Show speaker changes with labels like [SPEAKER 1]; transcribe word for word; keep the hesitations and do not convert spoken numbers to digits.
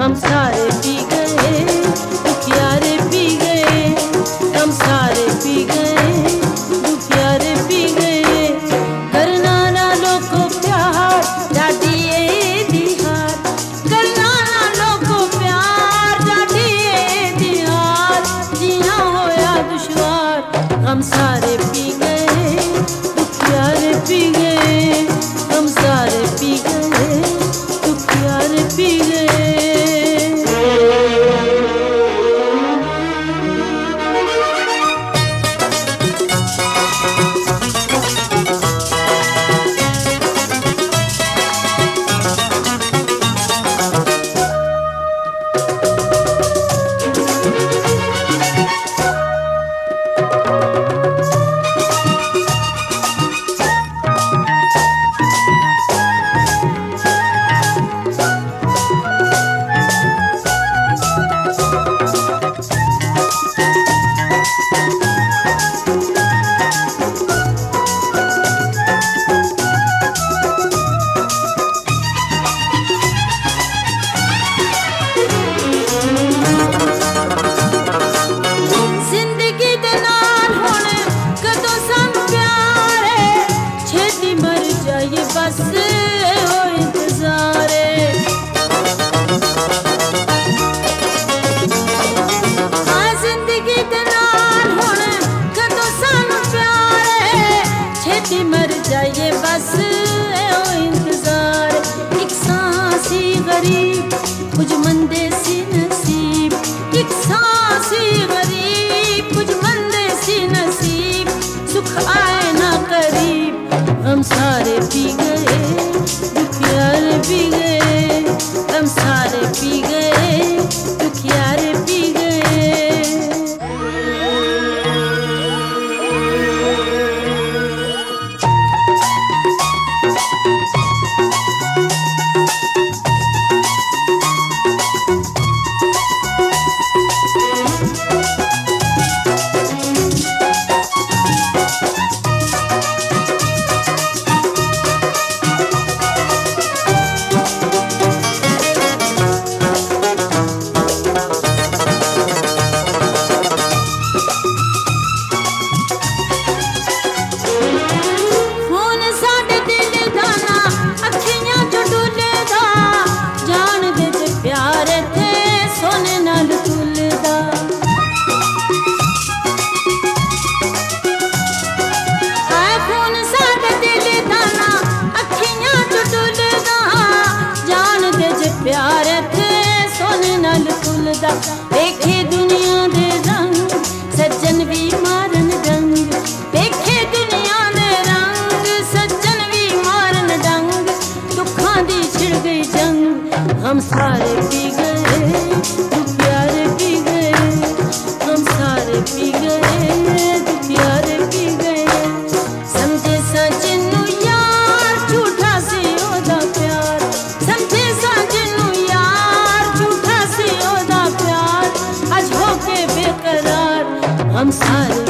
[SPEAKER 1] हम सारे पी गए, दुखियारे पी गए, हम सारे पी गए, दुखियारे पी गए। करना ना लोगों प्यार जाटिए दिहार, करना ना लोगों प्यार जाटिए दिहार, जिया होया दुश्वार। हम सारे पी गए, दुखियारे पी गए, हम सारे पी गए, दुखियारे पी गए। बस हो इंतजारे, हाँ जिंदगी दे नाल हुण कदों सानू प्यार है, छेती मर जाइए बस हो इंतजार। एक सांसी गरीब कुछ मंदे सी नसीब, एक सांसी गरीब कुछ मंदे सी नसीब, सुख आए ना करीब। हम सारे पी गए, दुखियारे पी गए, हम सारे पी गए, दुखियारे पी गए। देखे दुनिया दे रंग सज्जन भी मारन डंग, देखे दुनिया दे रंग सज्जन भी मारन डंग, दुखां दी छिड़ गई जंग। हम सारे पी गए, दुखियारे पी गए, हम सारे पी गए, दुखियारे पी गए। समझे सजनू यार झूठा सी ओदा प्यार, समझे सजनू यार झूठा सी ओदा प्यार, आज होके बेकरार। हम सारे